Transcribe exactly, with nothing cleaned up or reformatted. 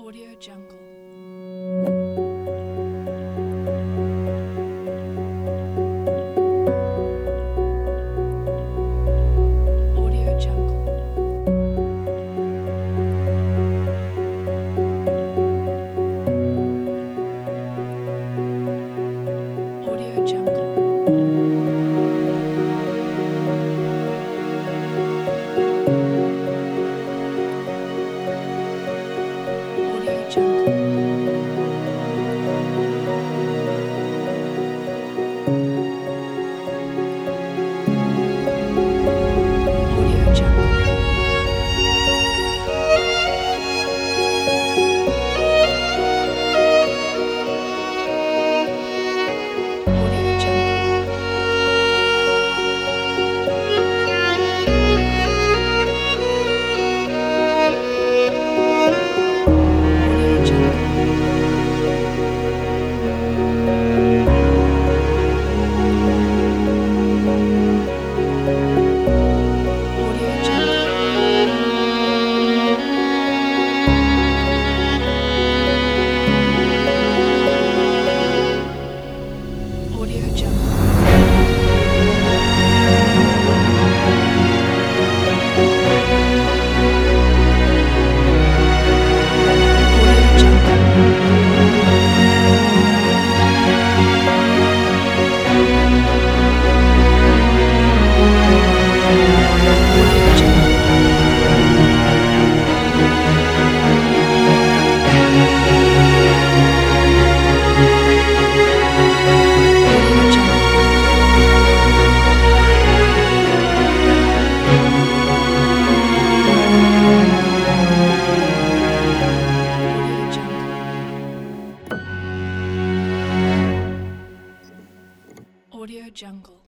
Audio Jungle. Audio Jungle. Audio Jungle. Audio Jungle. Audio Jungle. Audio Jungle. Audio Jungle. Audio Jungle. Audio Jungle. Audio Jungle. Audio Jungle. Audio Jungle. Audio Jungle. Audio Jungle.